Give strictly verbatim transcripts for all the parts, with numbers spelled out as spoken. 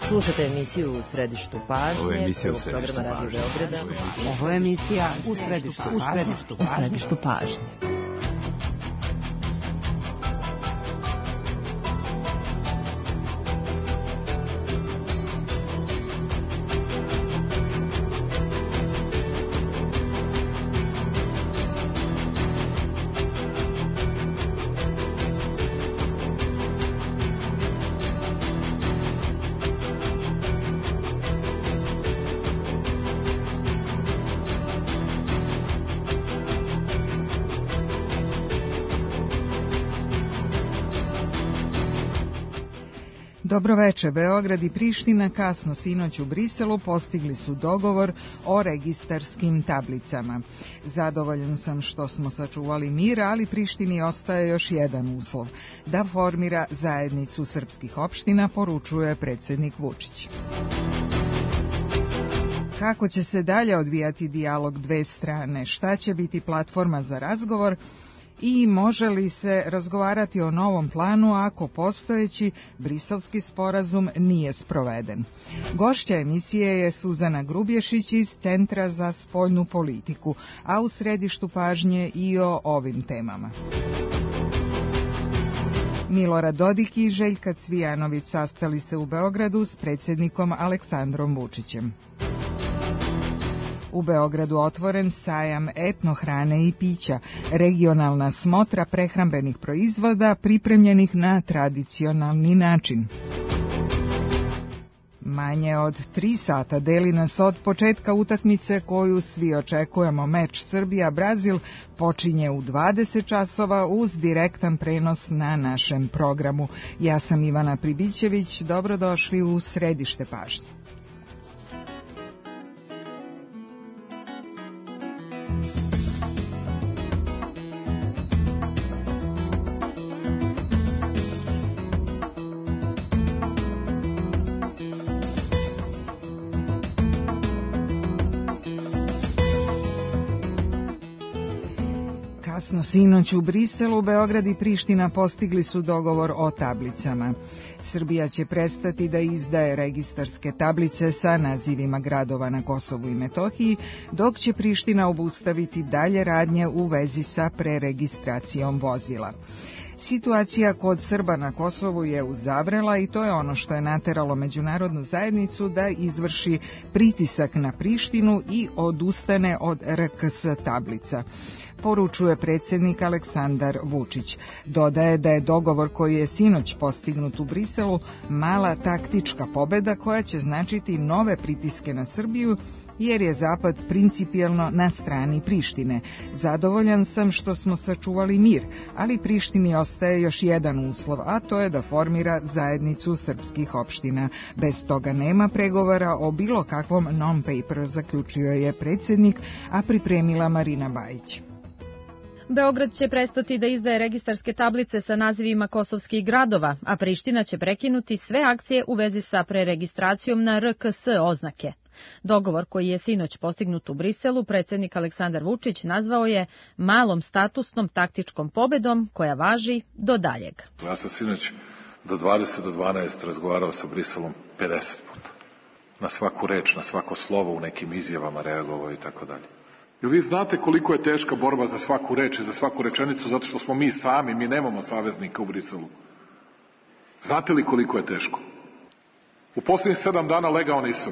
Slušate emisiju U središtu pažnje. Ovo je emisija U središtu pažnje. Ovo je emisija U središtu pažnje. U središtu pažnje. Dobro veče. Beograd i Priština kasno sinoć u Briselu postigli su dogovor o registarskim tablicama. Zadovoljan sam što smo sačuvali mir, ali Prištini ostaje još jedan uslov, da formira zajednicu srpskih opština, poručuje predsjednik Vučić. Kako će se dalje odvijati dijalog dve strane? Šta će biti platforma za razgovor? I može li se razgovarati o novom planu ako postojeći briselski sporazum nije sproveden? Gošća emisije je Suzana Grubješić iz Centra za spoljnu politiku, a u središtu pažnje i o ovim temama. Milorad Dodik i Željka Cvijanović sastali se u Beogradu s predsjednikom Aleksandrom Vučićem. U Beogradu otvoren sajam etnohrane i pića, regionalna smotra prehrambenih proizvoda pripremljenih na tradicionalni način. Manje od tri sata deli nas od početka utakmice koju svi očekujemo. Meč Srbija-Brazil počinje u dvadeset časova uz direktan prenos na našem programu. Ja sam Ivana Pribićević, dobrodošli u središte pažnje. Sinoć u Briselu, Beograd i Priština postigli su dogovor o tablicama. Srbija će prestati da izdaje registarske tablice sa nazivima gradova na Kosovu i Metohiji, dok će Priština obustaviti dalje radnje u vezi sa preregistracijom vozila. Situacija kod Srba na Kosovu je uzavrela i to je ono što je nateralo međunarodnu zajednicu da izvrši pritisak na Prištinu i odustane od R K S tablica, poručuje predsjednik Aleksandar Vučić. Dodaje da je dogovor koji je sinoć postignut u Briselu mala taktička pobjeda koja će značiti nove pritiske na Srbiju, jer je Zapad principijelno na strani Prištine. Zadovoljan sam što smo sačuvali mir, ali Prištini ostaje još jedan uslov, a to je da formira zajednicu srpskih opština. Bez toga nema pregovora o bilo kakvom non-paper, zaključio je predsjednik, a pripremila Marina Bajić. Beograd će prestati da izdaje registarske tablice sa nazivima kosovskih gradova, a Priština će prekinuti sve akcije u vezi sa preregistracijom na R K S oznake. Dogovor koji je sinoć postignut u Briselu, predsjednik Aleksandar Vučić nazvao je malom statusnom taktičkom pobedom koja važi do daljeg. Ja sam sinoć do dvadeset do dvanaest razgovarao sa Briselom pedeset puta. Na svaku reč, na svako slovo u nekim izjavama reagovao i tako dalje. Jel vi znate koliko je teška borba za svaku reč i za svaku rečenicu, zato što smo mi sami, mi nemamo saveznika u Briselu. Znate li koliko je teško? U posljednjih sedam dana legao nisam.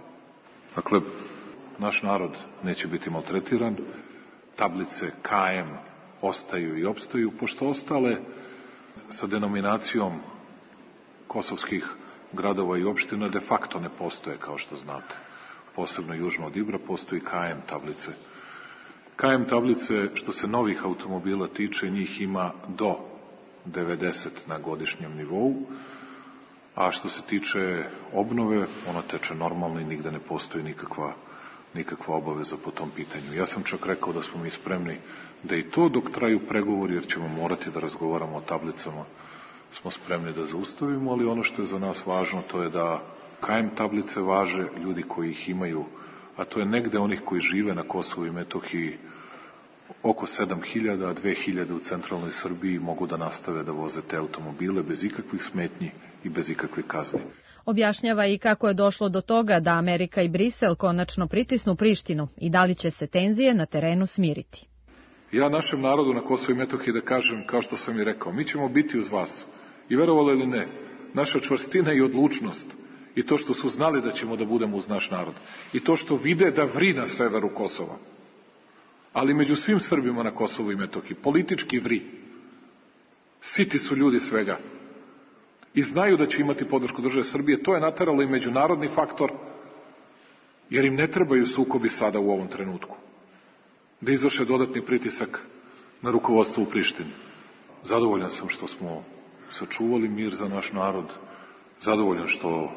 Dakle, naš narod neće biti maltretiran, tablice K M ostaju i opstaju, pošto ostale sa denominacijom kosovskih gradova i opština de facto ne postoje, kao što znate. Posebno južno od Ibra postoji K M tablice. K M tablice, što se novih automobila tiče, njih ima do devedeset na godišnjem nivou, a što se tiče obnove, ona teče normalno i nigde ne postoji nikakva, nikakva obaveza po tom pitanju. Ja sam čak rekao da smo mi spremni da i to dok traju pregovori, jer ćemo morati da razgovaramo o tablicama, smo spremni da zaustavimo, ali ono što je za nas važno, to je da K M tablice važe ljudi koji ih imaju, a to je negde onih koji žive na Kosovu i Metohiji oko sedam hiljada, a dve hiljade u centralnoj Srbiji mogu da nastave da voze te automobile bez ikakvih smetnji i bez ikakvih kazni. objašnjava i kako je došlo do toga da Amerika i Brisel konačno pritisnu Prištinu i da li će se tenzije na terenu smiriti. Ja našem narodu na Kosovu i Metohiji da kažem, kao što sam i rekao, mi ćemo biti uz vas. I verovali ili ne, naša čvrstina i odlučnost i to što su znali da ćemo da budemo uz naš narod i to što vide da vri na severu Kosova, ali među svim Srbima na Kosovu i Metohiji, politički vri. Siti su ljudi svega i znaju da će imati podršku države Srbije. To je nateralo i međunarodni faktor, jer im ne trebaju sukobi sada u ovom trenutku, da izvrše dodatni pritisak na rukovodstvo u Prištini. Zadovoljan sam što smo sačuvali mir za naš narod, zadovoljan što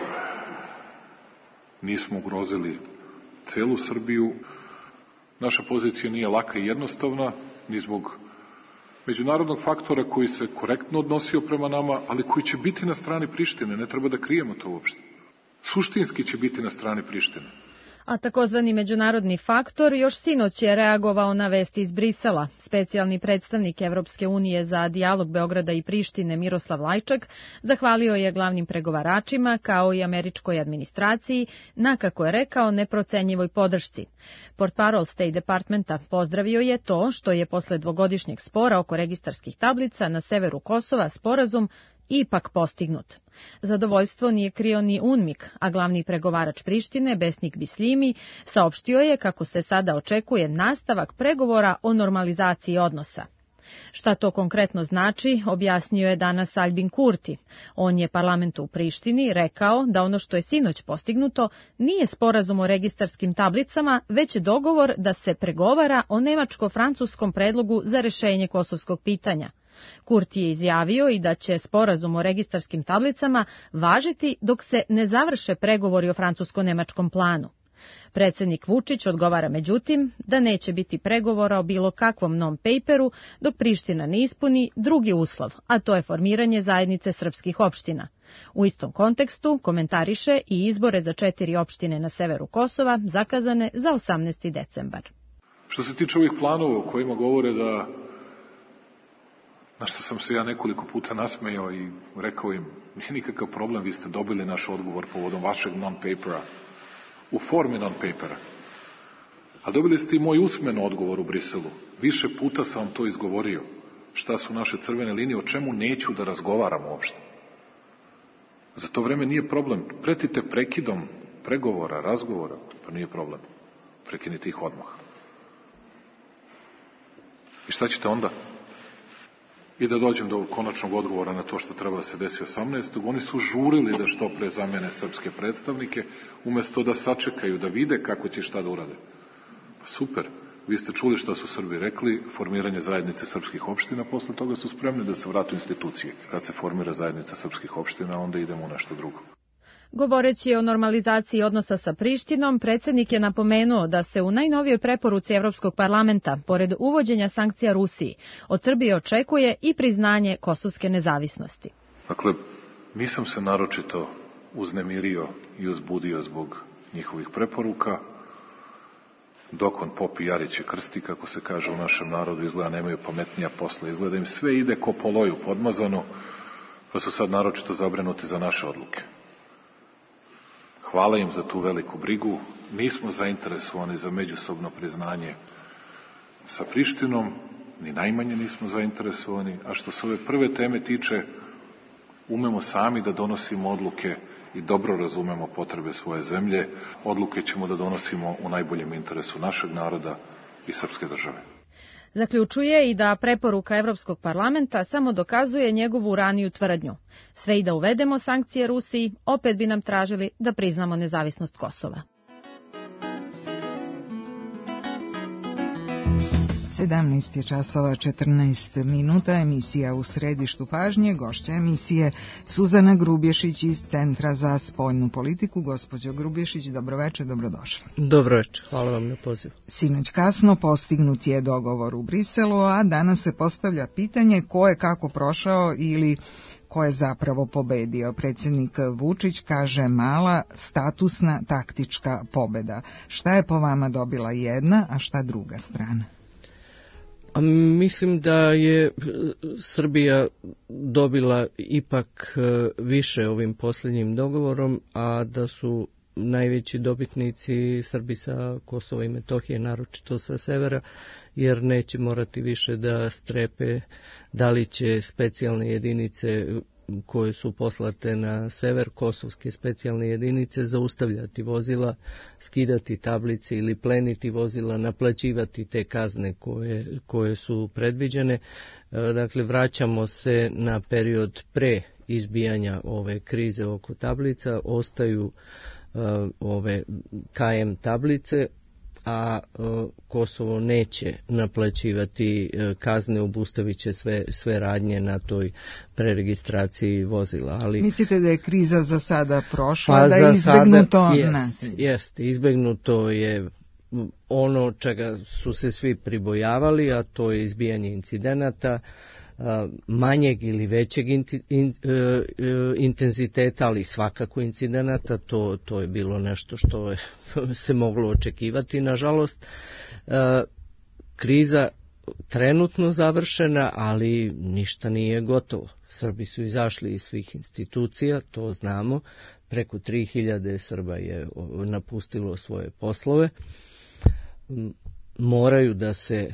nismo ugrozili celu Srbiju. Naša pozicija nije laka i jednostavna, ni zbog međunarodnog faktora koji se korektno odnosio prema nama, ali koji će biti na strani Prištine, ne treba da krijemo to uopšte. Suštinski će biti na strani Prištine. A takozvani međunarodni faktor još sinoć je reagovao na vesti iz Brisela. Specijalni predstavnik Evropske unije za dijalog Beograda i Prištine Miroslav Lajčak zahvalio je glavnim pregovaračima kao i američkoj administraciji na, kako je rekao, neprocenjivoj podršci. Portparol State Departmenta pozdravio je to što je posle dvogodišnjeg spora oko registarskih tablica na severu Kosova sporazum ipak postignut. Zadovoljstvo nije krio ni UNMIK, a glavni pregovarač Prištine, Besnik Bislimi, saopštio je kako se sada očekuje nastavak pregovora o normalizaciji odnosa. Šta to konkretno znači, objasnio je danas Albin Kurti. On je parlamentu u Prištini rekao da ono što je sinoć postignuto nije sporazum o registarskim tablicama, već dogovor da se pregovara o nemačko-francuskom predlogu za rešenje kosovskog pitanja. Kurti je izjavio i da će sporazum o registarskim tablicama važiti dok se ne završe pregovori o francusko-nemačkom planu. Predsjednik Vučić odgovara međutim da neće biti pregovora o bilo kakvom non-paperu dok Priština ne ispuni drugi uslov, a to je formiranje zajednice srpskih opština. U istom kontekstu komentariše i izbore za četiri opštine na severu Kosova zakazane za osamnaesti decembar. Što se tiče ovih planova o kojima govore da, na što sam se ja nekoliko puta nasmejao i rekao im, nije nikakav problem, vi ste dobili naš odgovor povodom vašeg non-papera, u formi non-papera. A dobili ste i moj usmen odgovor u Briselu. Više puta sam vam to izgovorio. Šta su naše crvene linije, o čemu neću da razgovaram uopšte. Za to vreme nije problem. Pretite prekidom pregovora, razgovora, pa nije problem. Prekinite ih odmah. I šta ćete onda? I da dođem do konačnog odgovora na to što treba da se desi osamnaestog Oni su žurili da što pre zamene srpske predstavnike, umesto da sačekaju, da vide kako će šta da urade. Pa super, vi ste čuli šta su Srbi rekli, formiranje zajednice srpskih opština, posle toga su spremni da se vratu institucije. Kad se formira zajednica srpskih opština, onda idemo u nešto drugo. Govoreći o normalizaciji odnosa sa Prištinom, predsjednik je napomenuo da se u najnovijoj preporuci Evropskog parlamenta, pored uvođenja sankcija Rusiji, od Srbije očekuje i priznanje kosovske nezavisnosti. Dakle, nisam se naročito uznemirio i uzbudio zbog njihovih preporuka. Dok on popi Jariće krsti, kako se kaže u našem narodu, izgleda nemaju pametnija posla. Izgleda im sve ide ko po loju podmazano, pa su sad naročito zabrinuti za naše odluke. Hvala im za tu veliku brigu. Nismo zainteresovani za međusobno priznanje sa Prištinom, ni najmanje nismo zainteresovani, a što se ove prve teme tiče, umemo sami da donosimo odluke i dobro razumemo potrebe svoje zemlje. Odluke ćemo da donosimo u najboljem interesu našeg naroda i srpske države. Zaključuje i da preporuka Evropskog parlamenta samo dokazuje njegovu raniju tvrdnju. Sve i da uvedemo sankcije Rusiji, opet bi nam tražili da priznamo nezavisnost Kosova. sedamnaest je časova četrnaest minuta, emisija U središtu pažnje, gošća emisije Suzana Grubješić iz Centra za spoljnu politiku. Gospođo Grubješić, dobroveče, dobrodošli. Dobroveče, hvala vam na pozivu. Sinoć kasno postignut je dogovor u Briselu, a danas se postavlja pitanje ko je kako prošao ili ko je zapravo pobedio. Predsjednik Vučić kaže mala, statusna, taktička pobeda. Šta je po vama dobila jedna, a šta druga strana? A mislim da je Srbija dobila ipak više ovim posljednjim dogovorom, a da su najveći dobitnici Srbi sa Kosova i Metohije, naročito sa severa, jer neće morati više da strepe da li će specijalne jedinice koje su poslate na sever, kosovske specijalne jedinice, zaustavljati vozila, skidati tablice ili pleniti vozila, naplaćivati te kazne koje, koje su predviđene. Dakle, vraćamo se na period pre izbijanja ove krize oko tablica, ostaju ove ka em tablice, a Kosovo neće naplaćivati kazne, obustavit će sve, sve radnje na toj preregistraciji vozila. Ali, mislite da je kriza za sada prošla, pa da je izbegnuto jest, nasilje? Jeste, izbegnuto je ono čega su se svi pribojavali, a to je izbijanje incidenata, manjeg ili većeg in, in, intenziteta, ali svakako incidenata, to, to je bilo nešto što je se moglo očekivati, nažalost. Kriza trenutno završena, ali ništa nije gotovo. Srbi su izašli iz svih institucija, to znamo, preko tri hiljade Srba je napustilo svoje poslove, moraju da se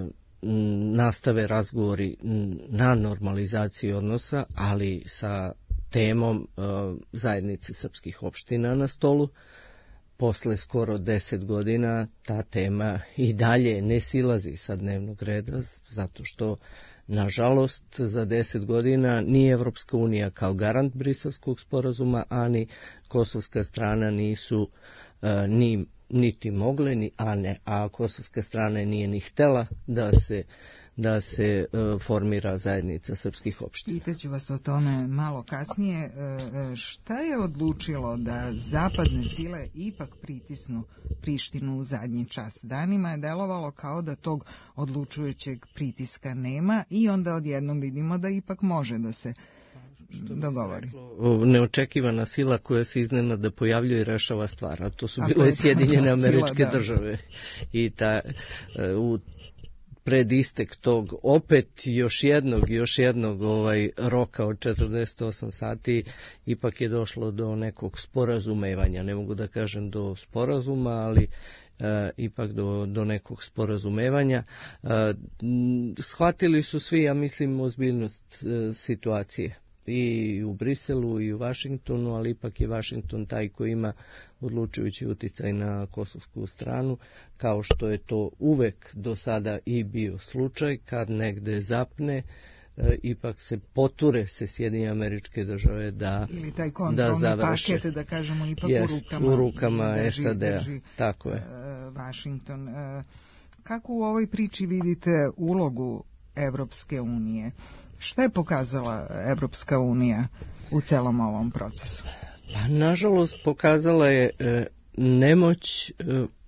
nastave razgovori na normalizaciji odnosa, ali sa temom uh, zajednice srpskih opština na stolu. Posle skoro deset godina ta tema i dalje ne silazi sa dnevnog reda, zato što, nažalost, za deset godina ni Evropska unija kao garant Briselskog sporazuma, a ni kosovska strana nisu uh, ni niti mogle, ni, a ne, a kosovska strana nije ni htela da se, da se uh, formira zajednica srpskih opština. Pitaću vas o tome malo kasnije. E, šta je odlučilo da zapadne sile ipak pritisnu Prištinu u zadnji čas? Danima je delovalo kao da tog odlučujućeg pritiska nema i onda odjednom vidimo da ipak može da se dogovori. Neočekivana sila koja se iznenada pojavljuje i rešava stvar, a to su bile Sjedinjene Američke sila, države. I ta, u pred istek tog opet još jednog još jednog ovaj roka od četrdeset osam sati ipak je došlo do nekog sporazumevanja. Ne mogu da kažem do sporazuma, ali E, ipak do, do nekog sporazumevanja. E, shvatili su svi, ja mislim, ozbiljnost e, situacije. I u Briselu i u Vašingtonu, ali ipak je Vašington taj koji ima odlučujući utjecaj na kosovsku stranu, kao što je to uvek do sada i bio slučaj, kad negde zapne, e, ipak se poture se Sjedinjene Američke države da, ili taj da završe. Paket, da kažemo, ipak Jest, u rukama, u rukama drži, S A D-a. drži, tako je. Uh, Vašington. Uh, kako u ovoj priči vidite ulogu Evropske unije? Šta je pokazala Evropska unija u celom ovom procesu? Pa, nažalost, pokazala je e, nemoć e,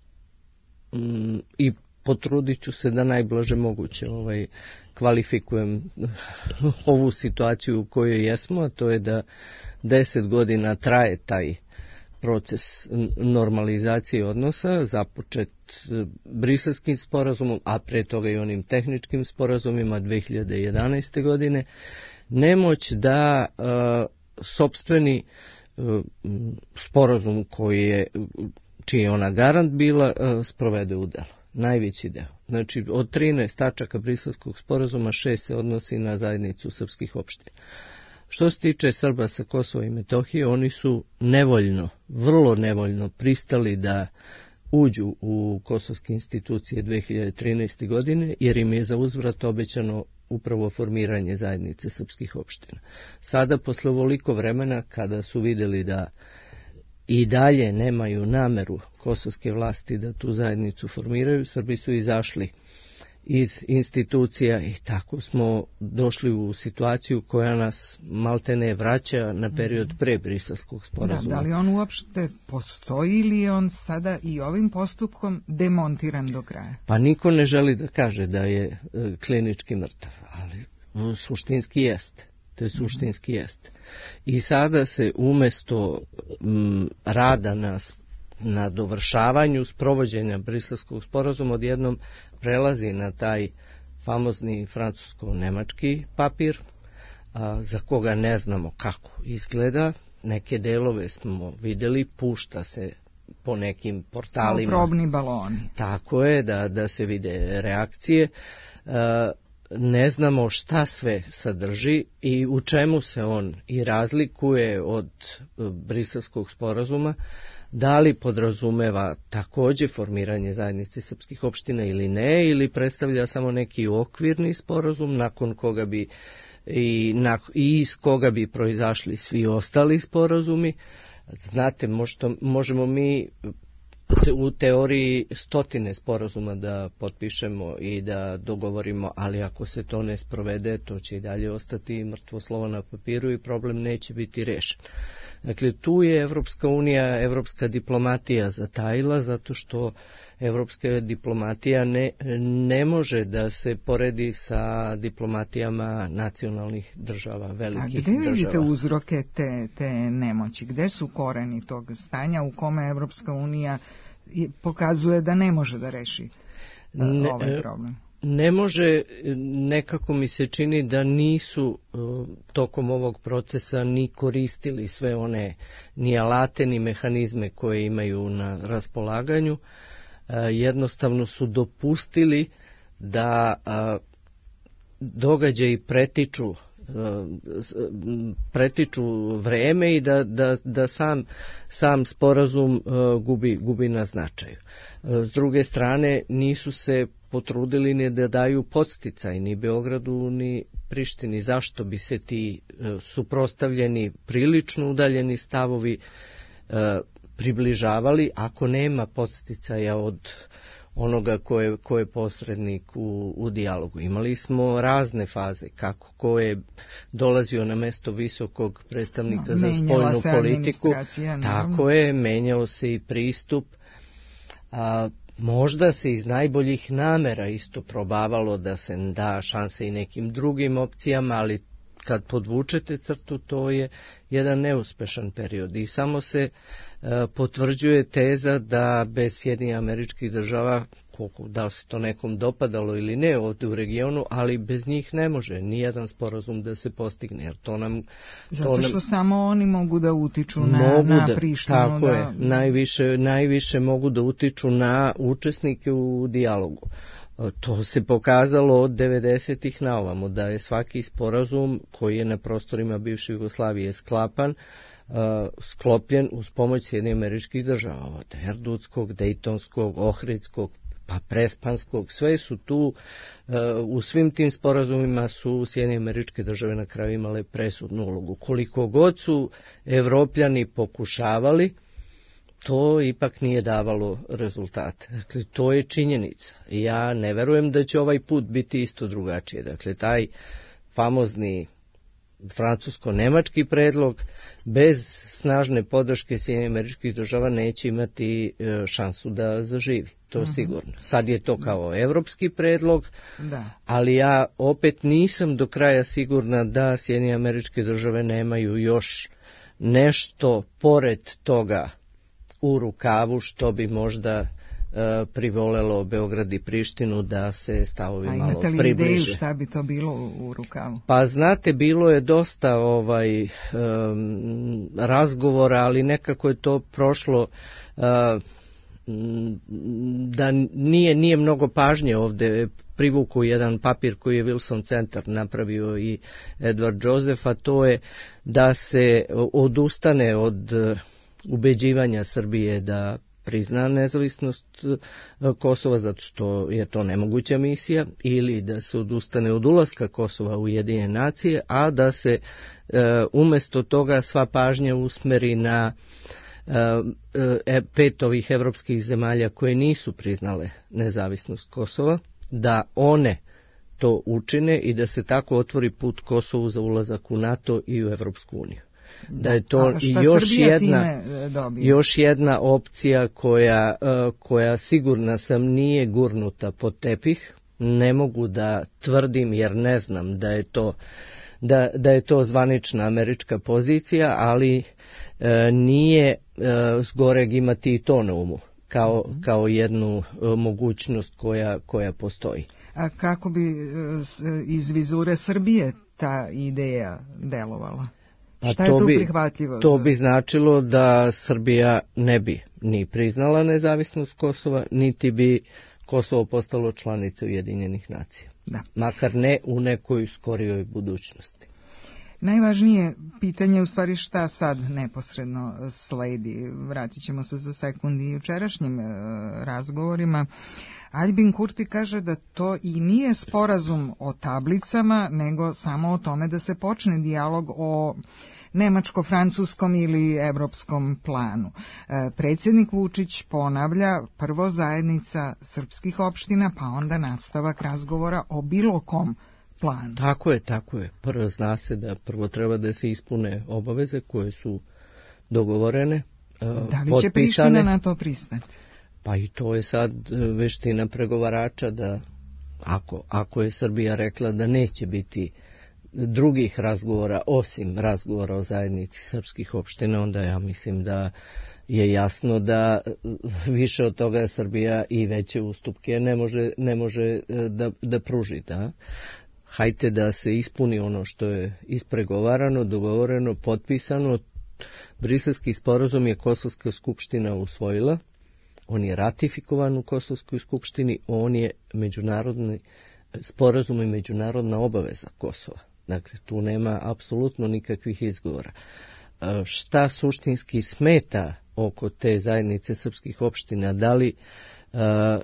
m, i potrudit ću se da najblaže moguće ovaj, kvalifikujem ovu situaciju u kojoj jesmo, a to je da deset godina traje taj proces normalizacije odnosa, započet Briselskim sporazumom, a pre toga i onim tehničkim sporazumima dve hiljade jedanaeste. godine, nemoć da uh, sopstveni uh, sporazum koji je, čiji je ona garant bila, uh, sprovede u delo. Najveći deo. Znači, od trinaest tačaka Briselskog sporazuma, šest se odnosi na zajednicu srpskih opština. Što se tiče Srba sa Kosova i Metohije, oni su nevoljno, vrlo nevoljno pristali da uđu u kosovske institucije dve hiljade trinaeste. godine, jer im je za uzvrat obećano upravo formiranje zajednice srpskih opština. Sada, posle ovoliko vremena, kada su vidjeli da i dalje nemaju nameru kosovske vlasti da tu zajednicu formiraju, Srbi su izašli iz institucija i tako smo došli u situaciju koja nas maltene vraća na period pre Briselskog sporazuma. Da, da li on uopšte postoji ili je on sada i ovim postupkom demontiran do kraja? Pa niko ne želi da kaže da je e, klinički mrtav, ali suštinski jeste. To je suštinski jeste. I sada se umesto m, rada na na dovršavanju sprovođenja Briselskog sporazuma odjednom prelazi na taj famozni francusko-nemački papir, a, za koga ne znamo kako izgleda. Neke delove smo vidjeli, pušta se po nekim portalima. Kao probni baloni. Tako je, da, da se vide reakcije. A, ne znamo šta sve sadrži i u čemu se on i razlikuje od Briselskog sporazuma, da li podrazumeva također formiranje zajednice srpskih opština ili ne, ili predstavlja samo neki okvirni sporazum nakon koga bi i, na, i iz koga bi proizašli svi ostali sporazumi. Znate, možda, možemo mi u teoriji stotine sporazuma da potpišemo i da dogovorimo, ali ako se to ne sprovede, to će i dalje ostati mrtvo slovo na papiru i problem neće biti rešen. Dakle, tu je Evropska unija, evropska diplomatija zatajila, zato što evropska diplomatija ne, ne može da se poredi sa diplomatijama nacionalnih država, velikih država. A gde vidite država. uzroke te, te nemoći? Gde su koreni tog stanja u kome Evropska unija pokazuje da ne može da reši ne, ovaj problem? Ne može, nekako mi se čini da nisu tokom ovog procesa ni koristili sve one ni alate ni mehanizme koje imaju na raspolaganju. Jednostavno su dopustili da događaji pretiču pretiču vreme i da, da, da sam, sam sporazum gubi, gubi na značaju. S druge strane, nisu se potrudili ni da daju podsticaj ni Beogradu ni Prištini. Zašto bi se ti suprotstavljeni, prilično udaljeni stavovi približavali ako nema podsticaja od onoga ko je, ko je posrednik u, u dijalogu. Imali smo razne faze, kako ko je dolazio na mesto visokog predstavnika no, za spoljnu politiku, tako je, menjao se i pristup. A, možda se iz najboljih namera isto probavalo da se da šanse i nekim drugim opcijama, ali kad podvučete crtu, to je jedan neuspešan period i samo se e, potvrđuje teza da bez Sjedinjenih Američkih Država, koliko, da li se to nekom dopadalo ili ne ovdje u regionu, ali bez njih ne može nijedan sporazum da se postigne. Jer to nam, Zato što nam, samo oni mogu da utiču na, na da, Prištinu. Tako da... je, najviše, najviše mogu da utiču na učesnike u dijalogu. To se pokazalo od devedesetih na ovamo, da je svaki sporazum koji je na prostorima bivše Jugoslavije sklapan, uh, sklopljen uz pomoć Sjedinjenih Američkih Država, od Erdutskog, Dejtonskog, Ohridskog, pa Prespanskog, sve su tu, uh, u svim tim sporazumima su Sjedinjene Američke Države na kraju imale presudnu ulogu. Koliko god su Evropljani pokušavali, to ipak nije davalo rezultate. Dakle, to je činjenica. Ja ne verujem da će ovaj put biti isto drugačije. Dakle, taj famozni francusko-nemački predlog bez snažne podrške Sjedinjenih Američkih Država neće imati šansu da zaživi. To je sigurno. Sad je to kao evropski predlog, da. Ali ja opet nisam do kraja sigurna da Sjedinjene Američke Države nemaju još nešto pored toga u rukavu, što bi možda uh, privolelo Beograd i Prištinu da se stavovi malo približe. A imate li ideju šta bi to bilo u, u rukavu? Pa znate, bilo je dosta ovaj um, razgovora, ali nekako je to prošlo uh, da nije, nije mnogo pažnje ovdje. Privuku jedan papir koji je Wilson Centar napravio i Edward Joseph, a to je da se odustane od ubeđivanja Srbije da prizna nezavisnost Kosova, zato što je to nemoguća misija, ili da se odustane od ulaska Kosova u Ujedinjene nacije, a da se e, umjesto toga sva pažnja usmeri na e, pet ovih evropskih zemalja koje nisu priznale nezavisnost Kosova, da one to učine i da se tako otvori put Kosovu za ulazak u NATO i u Evropsku uniju. Da je to još jedna, još jedna opcija koja, koja sigurna sam nije gurnuta pod tepih. Ne mogu da tvrdim jer ne znam da je to, da, da je to zvanična američka pozicija, ali e, nije e, zgoreg imati i to na umu kao, kao jednu e, mogućnost koja, koja postoji. A kako bi iz vizure Srbije ta ideja delovala? Pa šta je to tu bi, prihvatljivo? To za... bi značilo da Srbija ne bi ni priznala nezavisnost Kosova, niti bi Kosovo postalo članica Ujedinjenih nacija. Da. Makar ne u nekoj skorijoj budućnosti. Najvažnije pitanje je u stvari šta sad neposredno sledi. Vratit ćemo se za sekund i jučerašnjim e, razgovorima. Albin Kurti kaže da to i nije sporazum o tablicama, nego samo o tome da se počne dijalog o nemačko-francuskom ili evropskom planu. E, predsjednik Vučić ponavlja prvo zajednica srpskih opština, pa onda nastavak razgovora o bilo kom planu. Tako je, tako je. Prvo zna se da prvo treba da se ispune obaveze koje su dogovorene, Da li potpisane. će Priština na to pristati? Pa i to je sad veština pregovarača da ako, ako je Srbija rekla da neće biti drugih razgovora osim razgovora o zajednici srpskih opština, onda ja mislim da je jasno da više od toga Srbija i veće ustupke ne može, ne može da, da pruži. Da? Hajte da se ispuni ono što je ispregovarano, dogovoreno, potpisano. Briselski sporazum je Kosovska skupština usvojila. On je ratifikovan u Kosovskoj skupštini, on je međunarodni sporazum i međunarodna obaveza Kosova. Dakle, tu nema apsolutno nikakvih izgovora. Šta suštinski smeta oko te zajednice srpskih opština? Da li uh,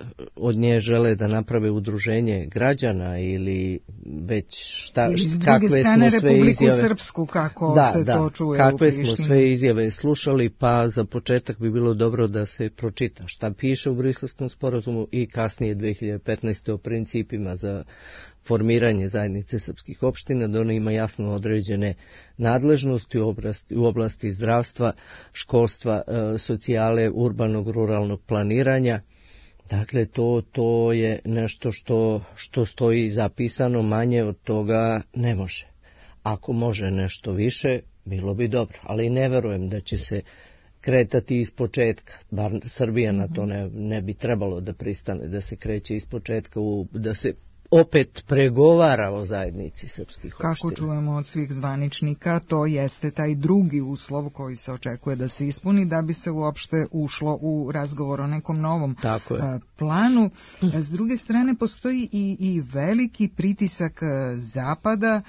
od nje žele da naprave udruženje građana ili već šta, ili s kakve druge strane smo sve Republiku izjave... Srpsku, kako da, se da, to čuje kakve u smo sve izjave slušali, pa za početak bi bilo dobro da se pročita šta piše u Briselskom sporazumu i kasnije dve hiljade petnaeste. o principima za formiranje zajednice srpskih opština, da ona ima jasno određene nadležnosti u oblasti, u oblasti zdravstva, školstva, socijale, urbanog, ruralnog planiranja. Dakle, to, to je nešto što, što stoji zapisano, manje od toga ne može. Ako može nešto više, bilo bi dobro, ali ne verujem da će se kretati iz početka, bar Srbija na to ne, ne bi trebalo da pristane, da se kreće iz početka, u, da se opet pregovara o zajednici srpskih opština. Kako čujemo od svih zvaničnika, to jeste taj drugi uslov koji se očekuje da se ispuni da bi se uopšte ušlo u razgovor o nekom novom Tako je. planu. S druge strane, postoji i, i veliki pritisak Zapada,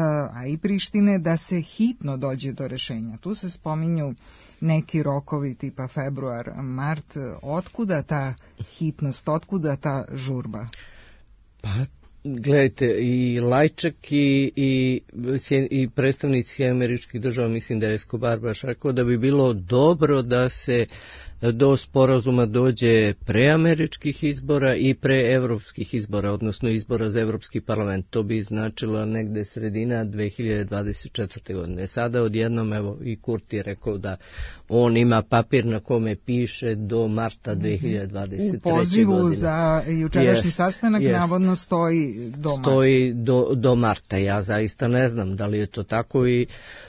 a i Prištine, da se hitno dođe do rešenja. Tu se spominju neki rokovi tipa februar, mart. Otkuda ta hitnost, otkuda ta žurba? Pa, gledajte, i Lajčak i, i, i predstavnici američkih država, mislim da je Escobar baš rekao da bi bilo dobro da se do sporazuma dođe pre američkih izbora i pre evropskih izbora, odnosno izbora za Evropski parlament. To bi značilo negde sredina dve hiljade dvadeset četvrte. godine. Sada odjednom, evo, i Kurti je rekao da on ima papir na kome piše do marta dve hiljade dvadeset treće. godine. U pozivu godine. za jučerašnji yes, sastanak yes. navodno stoji do marta. Stoji do, do marta. Ja zaista ne znam da li je to tako i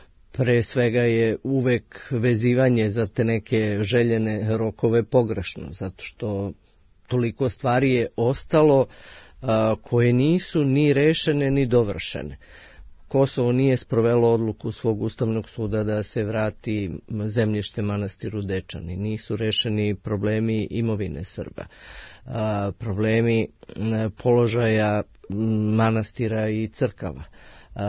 pre svega je uvek vezivanje za te neke željene rokove pogrešno, zato što toliko stvari je ostalo a, koje nisu ni rešene ni dovršene. Kosovo nije sprovelo odluku svog Ustavnog suda da se vrati zemljište manastiru Dečani. Nisu rešeni problemi imovine Srba, a, problemi a, položaja manastira i crkava. Uh,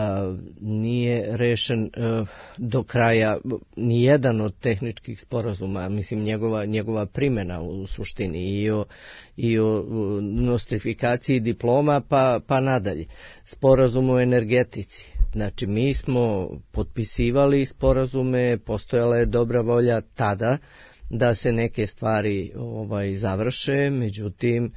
nije rešen uh, do kraja ni jedan od tehničkih sporazuma, mislim njegova, njegova primjena u suštini i o, i o nostrifikaciji diploma pa, pa nadalje. Sporazum o energetici. Znači mi smo potpisivali sporazume, postojala je dobra volja tada da se neke stvari ovaj završe, međutim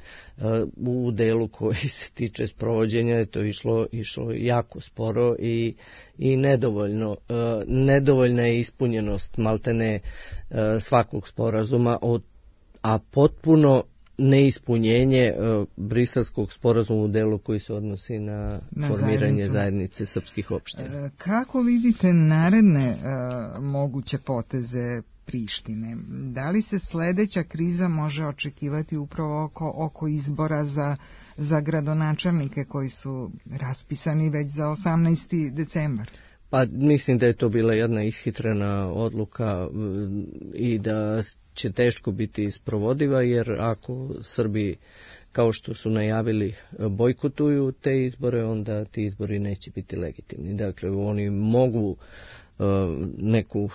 u delu koji se tiče sprovođenja je to išlo, išlo jako sporo i, i nedovoljno, nedovoljna je ispunjenost maltene svakog sporazuma, a potpuno neispunjenje uh, briselskog sporazuma u delu koji se odnosi na, na formiranje zajednicu. zajednice srpskih opština. Kako vidite naredne uh, moguće poteze Prištine. Da li se sledeća kriza može očekivati upravo oko, oko izbora za, za gradonačelnike koji su raspisani već za osamnaesti decembar? Pa mislim da je to bila jedna ishitrena odluka i da će teško biti sprovodiva, jer ako Srbi, kao što su najavili, bojkotuju te izbore, onda ti izbori neće biti legitimni. Dakle, oni mogu uh, neku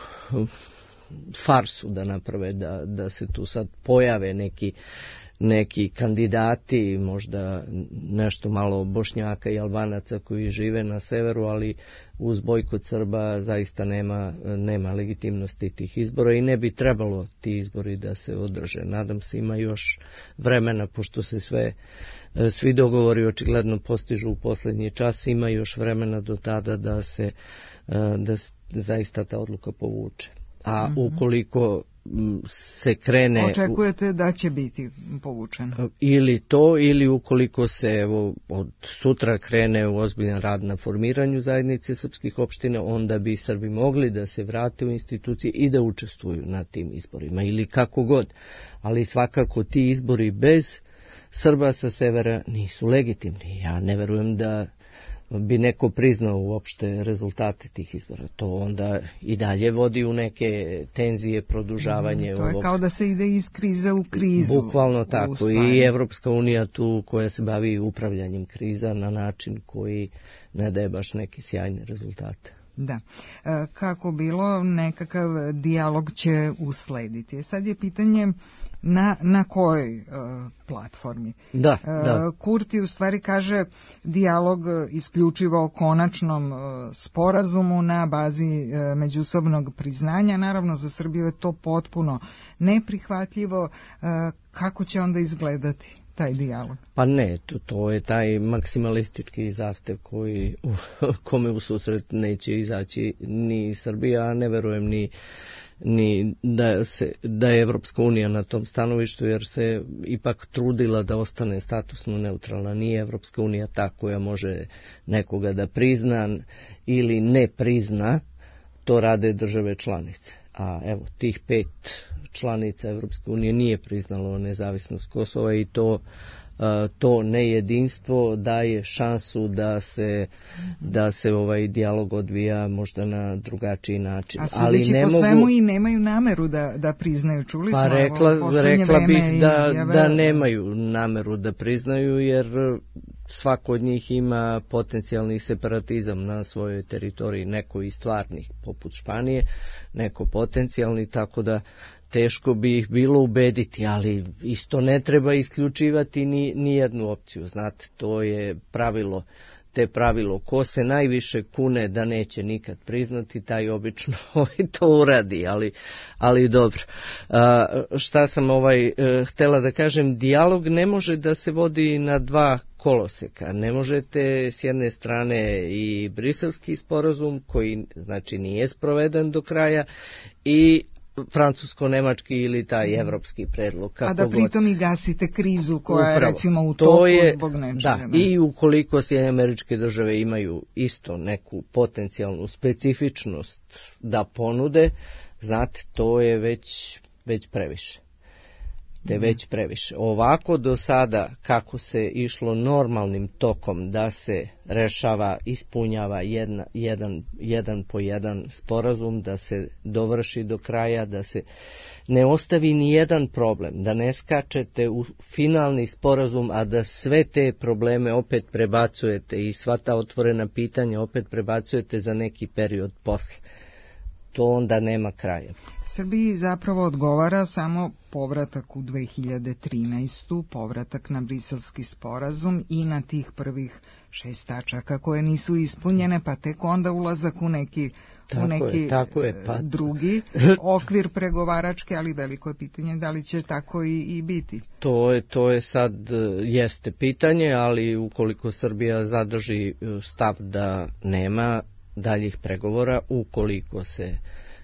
farsu da naprave, da, da se tu sad pojave neki neki kandidati, možda nešto malo Bošnjaka i Albanaca koji žive na severu, ali uz bojkot Srba zaista nema, nema legitimnosti tih izbora i ne bi trebalo ti izbori da se održe. Nadam se ima još vremena, pošto se sve, svi dogovori očigledno postižu u posljednji čas, ima još vremena do tada da se da zaista ta odluka povuče. A ukoliko se krene... Očekujete da će biti povučeno? Ili to, ili ukoliko se evo, od sutra krene u ozbiljan rad na formiranju zajednice srpskih opština, onda bi Srbi mogli da se vrate u institucije i da učestvuju na tim izborima, ili kako god. Ali svakako ti izbori bez Srba sa severa nisu legitimni. Ja ne verujem da bi neko priznao uopšte rezultate tih izbora. To onda i dalje vodi u neke tenzije, produžavanje. Mm, to je ovog... kao da se ide iz krize u krizu. Bukvalno tako. I Evropska unija tu koja se bavi upravljanjem kriza na način koji ne daje baš neke sjajne rezultate. Da. Kako bilo, nekakav dijalog će uslediti. Sad je pitanje na, na kojoj uh, platformi. Da, uh, da. Kurti u stvari kaže dijalog isključivo o konačnom uh, sporazumu na bazi uh, međusobnog priznanja. Naravno, za Srbiju je to potpuno neprihvatljivo. Uh, kako će onda izgledati taj dijalog? Pa ne, to, to je taj maksimalistički zahtev koji kome u susret neće izaći ni Srbija, a ne verujem ni ni da, se, da je Evropska unija na tom stanovištu, jer se ipak trudila da ostane statusno neutralna. Nije Evropska unija ta koja može nekoga da prizna ili ne prizna, to rade države članice. A evo, tih pet članica Evropske unije nije priznalo nezavisnost Kosova i to to nejedinstvo daje šansu da se da se ovaj dijalog odvija možda na drugačiji način. A sudeći po svemu i nemaju nameru da, da priznaju. Čuli pa smo rekla, ovo, rekla bih da, izjave... da nemaju nameru da priznaju, jer svako od njih ima potencijalni separatizam na svojoj teritoriji, neko i stvarnih poput Španije, neko potencijalni, tako da teško bi ih bilo ubediti, ali isto ne treba isključivati ni, ni jednu opciju. Znate, to je pravilo, te pravilo, ko se najviše kune da neće nikad priznati, taj obično to uradi, ali, ali dobro. A, šta sam ovaj htela da kažem, dijalog ne može da se vodi na dva koloseka. Ne možete s jedne strane i briselski sporazum, koji znači nije sproveden do kraja, i francusko-nemački ili taj evropski predlog. Kako a da pritom god. I gasite krizu koja Upravo, je recimo u toku je, zbog nečega. Da, i ukoliko Sjedinjene Američke Države imaju isto neku potencijalnu specifičnost da ponude, znate, to je već, već previše. Da je već previše. Ovako do sada, kako se išlo normalnim tokom da se rešava, ispunjava jedna, jedan, jedan po jedan sporazum, da se dovrši do kraja, da se ne ostavi ni jedan problem, da ne skačete u finalni sporazum, a da sve te probleme opet prebacujete i sva ta otvorena pitanja opet prebacujete za neki period posle. To onda nema kraja. Srbiji zapravo odgovara samo povratak u dve hiljade trinaestu. povratak na briselski sporazum i na tih prvih šest tačaka koje nisu ispunjene, pa tek onda ulazak u neki, tako u neki je, tako je, pa... drugi okvir pregovarački, ali veliko je pitanje da li će tako i, i biti. To je, to je sad, jeste pitanje, ali ukoliko Srbija zadrži stav da nema daljih pregovora, ukoliko se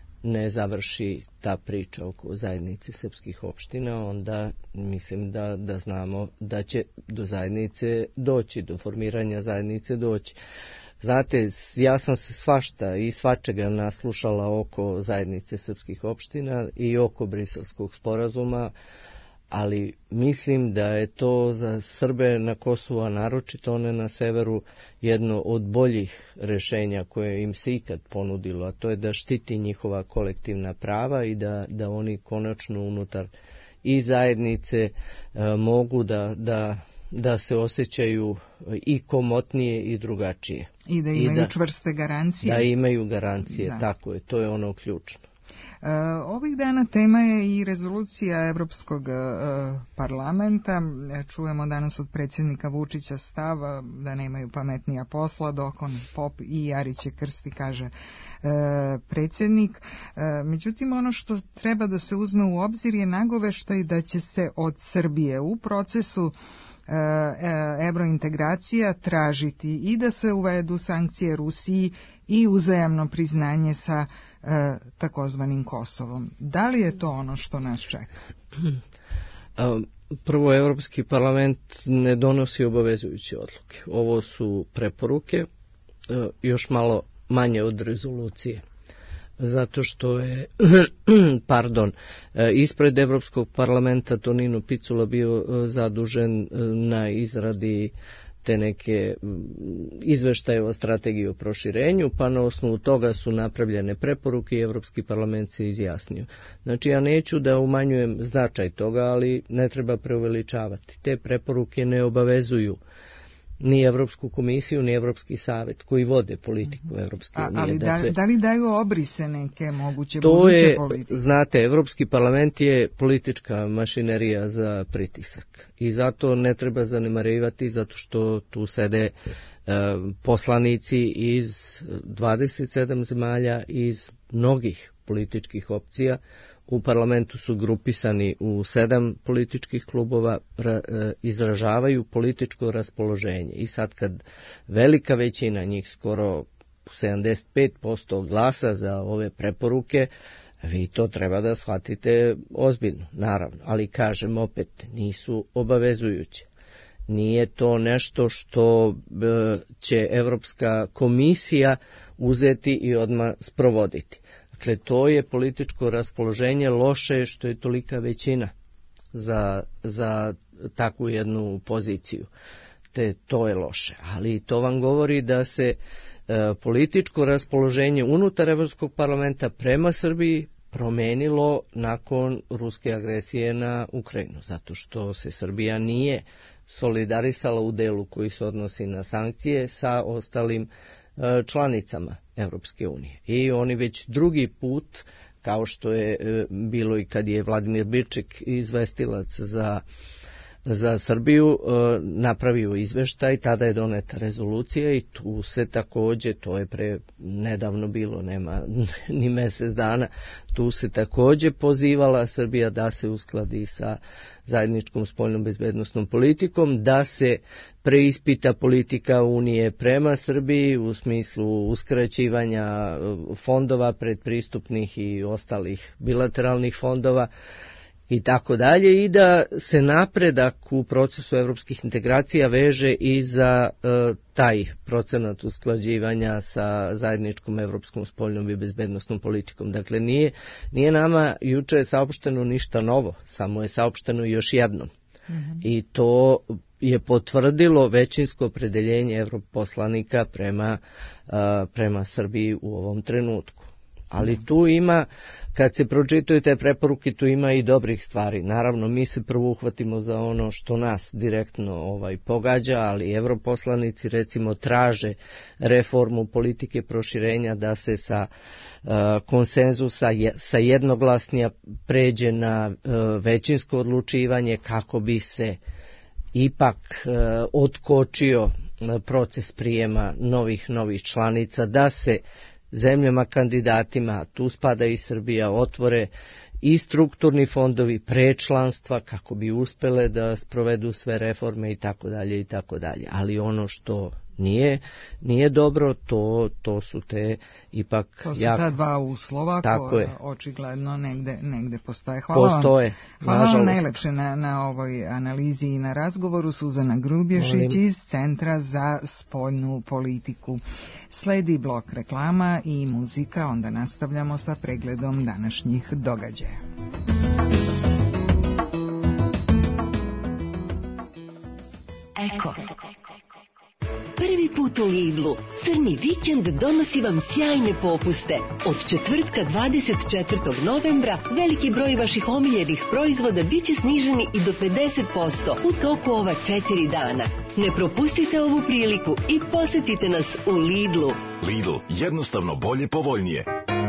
ne završi ta priča oko zajednice srpskih opština, onda mislim da, da znamo da će do zajednice doći, do formiranja zajednice doći. Znate, ja sam se svašta i svačega naslušala oko zajednice srpskih opština i oko Briselskog sporazuma, ali mislim da je to za Srbe na Kosovu, a naročito one na severu, jedno od boljih rešenja koje im se ikad ponudilo, a to je da štiti njihova kolektivna prava i da, da oni konačno unutar i zajednice e, mogu da, da, da se osjećaju i komotnije i drugačije. I da imaju I da, čvrste garancije. Da imaju garancije, da. Tako je, to je ono ključno. E, ovih dana tema je i rezolucija Evropskog e, parlamenta. E, čujemo danas od predsjednika Vučića stav da nemaju pametnija posla, dok on pop i Jariće krsti, kaže e, predsjednik. E, međutim, ono što treba da se uzme u obzir je nagoveštaj da će se od Srbije u procesu evrointegracija tražiti i da se uvedu sankcije Rusiji i uzajamno priznanje sa e, takozvanim Kosovom. Da li je to ono što nas čeka? Prvo, Evropski parlament ne donosi obavezujuće odluke. Ovo su preporuke, još malo manje od rezolucije. Zato što je, pardon, ispred Evropskog parlamenta Tonino Picula bio zadužen na izradi te neke izveštaje o strategiji o proširenju, pa na osnovu toga su napravljene preporuke i Evropski parlament se izjasnio. Znači, ja neću da umanjujem značaj toga, ali ne treba preuveličavati. Te preporuke ne obavezuju ni Evropsku komisiju, ni Evropski savet, koji vode politiku Evropske unije. Ali da, dakle, da li daju obrise neke moguće to buduće je, politike? Znate, Evropski parlament je politička mašinerija za pritisak. I zato ne treba zanemarivati, zato što tu sede e, poslanici iz dvadeset sedam zemalja, iz mnogih političkih opcija. U parlamentu su grupisani u sedam političkih klubova, ra, e, izražavaju političko raspoloženje. I sad kad velika većina njih, skoro sedamdeset pet posto glasa za ove preporuke, vi to treba da shvatite ozbiljno, naravno. Ali kažem opet, nisu obavezujuće. Nije to nešto što e, će Evropska komisija uzeti i odmah sprovoditi. Dakle, to je političko raspoloženje, loše je što je tolika većina za, za takvu jednu poziciju. Te, to je loše, ali to vam govori da se e, političko raspoloženje unutar Evropskog parlamenta prema Srbiji promenilo nakon ruske agresije na Ukrajinu, zato što se Srbija nije solidarisala u delu koji se odnosi na sankcije sa ostalim članicama Evropske unije. I oni već drugi put, kao što je bilo i kad je Vladimir Birček izvestilac za, za Srbiju, napravio izveštaj, tada je doneta rezolucija i tu se takođe, to je pre nedavno bilo, nema ni mjesec dana, tu se takođe pozivala Srbija da se uskladi sa zajedničkom spoljnom bezbednosnom politikom, da se preispita politika Unije prema Srbiji u smislu uskraćivanja fondova predpristupnih i ostalih bilateralnih fondova i tako dalje, i da se napredak u procesu evropskih integracija veže i za e, taj procenat usklađivanja sa zajedničkom evropskom spoljnom i bezbednosnom politikom. Dakle, nije, nije nama juče saopšteno ništa novo, samo je saopšteno još jednom. Mm-hmm. I to je potvrdilo većinsko opredeljenje evroposlanika prema, a, prema Srbiji u ovom trenutku. Ali tu ima, kad se pročitaju te preporuke, tu ima i dobrih stvari. Naravno, mi se prvo uhvatimo za ono što nas direktno ovaj pogađa, ali evroposlanici recimo traže reformu politike proširenja, da se sa uh, konsenzusa je, sa jednoglasnija pređe na uh, većinsko odlučivanje, kako bi se ipak uh, otkočio proces prijema novih novih članica, da se zemljama kandidatima, tu spada i Srbija, otvore i strukturni fondovi pre članstva kako bi uspele da sprovedu sve reforme i tako dalje i tako dalje. Ali ono što nije, nije dobro, to, to su te ipak... To su jak... ta dva uslova Tako koja je. očigledno negde, negde postaje. Hvala Postoje, vam, hvala nažalost. vam najlepše na, na ovoj analizi i na razgovoru. Suzana Grubješić Molim. iz Centra za spoljnu politiku. Sledi blok reklama i muzika, onda nastavljamo sa pregledom današnjih događaja. Eko. Prvi put u Lidlu. Crni vikend donosi vam sjajne popuste. Od četvrtka dvadeset četvrtog novembra veliki broj vaših omiljenih proizvoda biće sniženi i do pedeset posto u toku ova četiri dana. Ne propustite ovu priliku i posetite nas u Lidlu. Lidl, jednostavno bolje, povoljnije.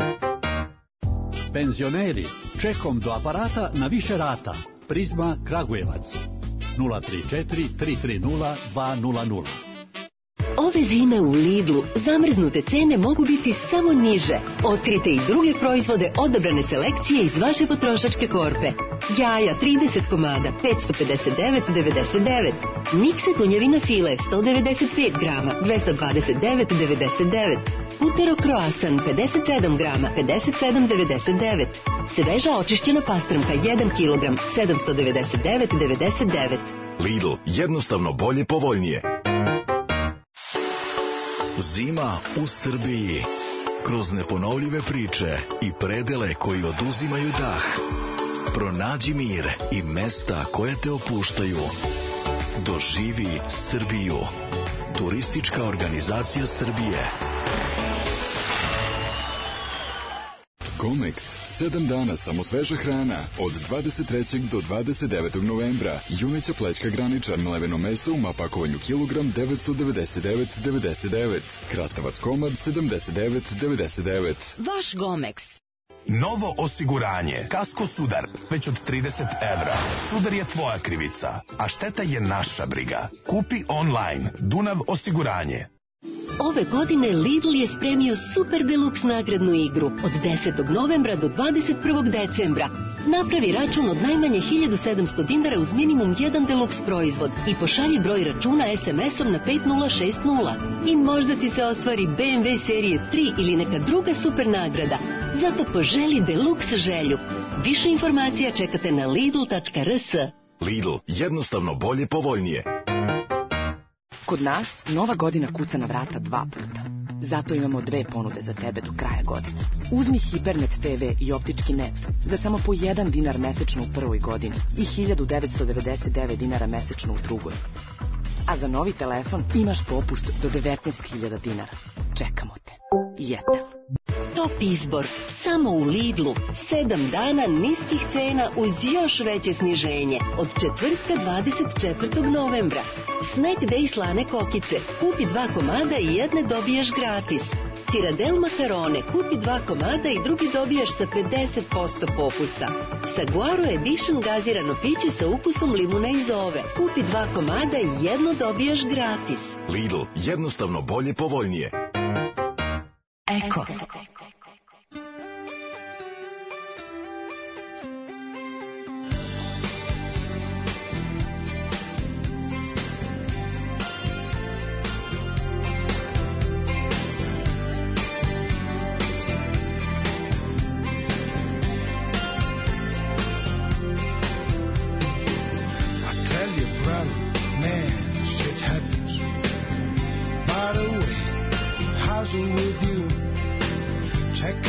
Penzioneri, čekom do aparata na više rata. Prizma Kragujevac. nula tri četiri tri tri nula dva nula nula. Ove zime u Lidlu zamrznute cene mogu biti samo niže. Otkrite i druge proizvode odabrane selekcije iz vaše potrošačke korpe. Jaja trideset komada petsto pedeset devet devedeset devet. Mikse tunjevina file sto devedeset pet grama dvesta dvadeset devet devedeset devet. Putero kroasan pedeset sedam grama pedeset sedam devedeset devet. Sveža očišćena pastrmka jedan kilogram sedamsto devedeset devet devedeset devet. Lidl, jednostavno bolje, povoljnije. Zima u Srbiji. Kroz neponovljive priče i predele koji oduzimaju dah. Pronađi mir i mesta koje te opuštaju. Doživi Srbiju. Turistička organizacija Srbije. Comex, sedam dana samo sveža hrana, od dvadeset trećeg do dvadeset devetog novembra. Juneća plećka graničar mleveno meso u mapakovanju kilogram devetsto devedeset devet devedeset devet. Krastavac komad sedamdeset devet devedeset devet. Vaš Gomex. Novo osiguranje. Kasko Sudar. Već od trideset evra. Sudar je tvoja krivica, a šteta je naša briga. Kupi online. Dunav osiguranje. Ove godine Lidl je spremio super deluks nagradnu igru od desetog novembra do dvadeset prvog decembra. Napravi račun od najmanje hiljadu sedamsto dinara uz minimum jedan deluks proizvod i pošalji broj računa es em esom na pet nula šest nula. I možda ti se ostvari be em ve serije tri ili neka druga super nagrada. Zato poželi deluks želju. Više informacija čekate na lidl tačka er es. Lidl, jednostavno bolje, povoljnije. Kod nas nova godina kuca na vrata dva puta. Zato imamo dve ponude za tebe do kraja godine. Uzmi Hipernet te ve i optički net za samo po jedan dinar mesečno u prvoj godini i hiljadu devetsto devedeset devet dinara mesečno u drugoj. A za novi telefon imaš popust do devetnaest hiljada dinara. Čekamo te. Jetel. Top izbor samo u Lidlu. Sedam dana niskih cena uz još veće sniženje. Od četvrtka dvadeset četvrtog novembra. Snack Day slane kokice. Kupi dva komada i jedne dobijaš gratis. Tiradel makarone. Kupi dva komada i drugi dobijaš sa pedeset posto popusta. Saguaro Edition gazirano piće sa ukusom limuna iz ove. Kupi dva komada i jedno dobijaš gratis. Lidl, jednostavno bolje, povoljnije. Eko. Check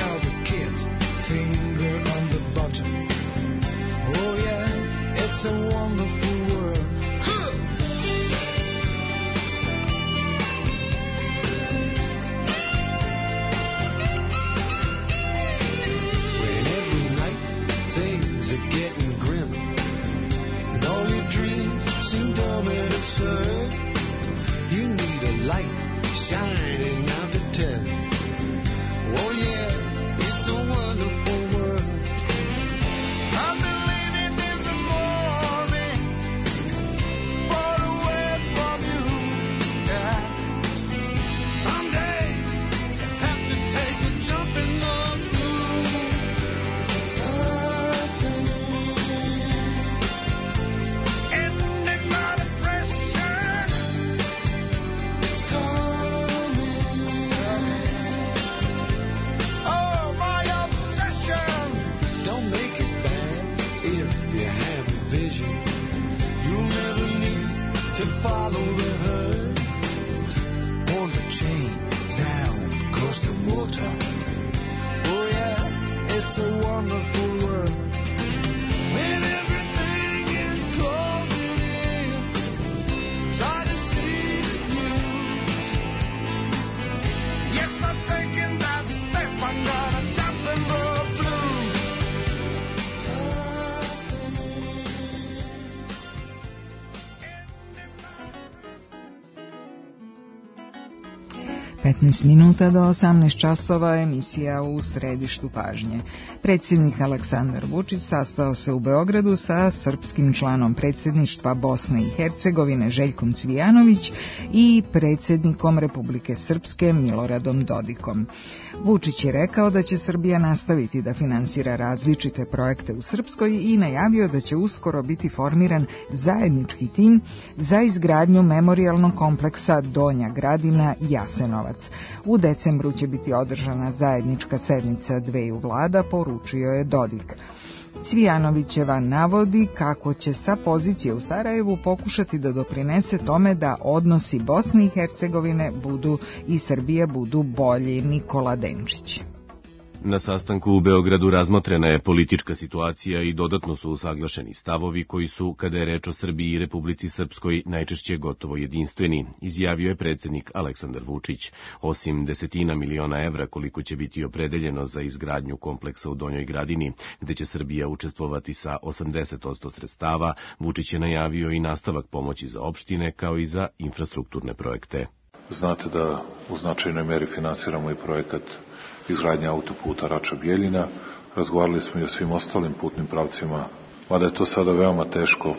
devetnaest minuta do osamnaest časova, emisija U središtu pažnje. Predsjednik Aleksandar Vučić sastao se u Beogradu sa srpskim članom predsjedništva Bosne i Hercegovine Željkom Cvijanović i predsjednikom Republike Srpske Miloradom Dodikom. Vučić je rekao da će Srbija nastaviti da finansira različite projekte u Srpskoj i najavio da će uskoro biti formiran zajednički tim za izgradnju memorijalnog kompleksa Donja Gradina Jasenovac. U decembru će biti održana zajednička sednica dveju vlada, poručio je Dodik. Cvijanovićeva navodi kako će sa pozicije u Sarajevu pokušati da doprinese tome da odnosi Bosne i Hercegovine budu i Srbije budu bolji. Nikola Denčić. Na sastanku u Beogradu razmotrena je politička situacija i dodatno su usaglašeni stavovi koji su, kada je reč o Srbiji i Republici Srpskoj, najčešće gotovo jedinstveni, izjavio je predsjednik Aleksandar Vučić. Osim desetina miliona evra koliko će biti opredeljeno za izgradnju kompleksa u Donjoj Gradini, gde će Srbija učestvovati sa osamdeset posto sredstava, Vučić je najavio i nastavak pomoći za opštine kao i za infrastrukturne projekte. Znate da u značajnoj meri finansiramo i projekat izgradnja autoputa Rača-Bjeljina. Razgovarali smo i o svim ostalim putnim pravcima, mada je to sada veoma teško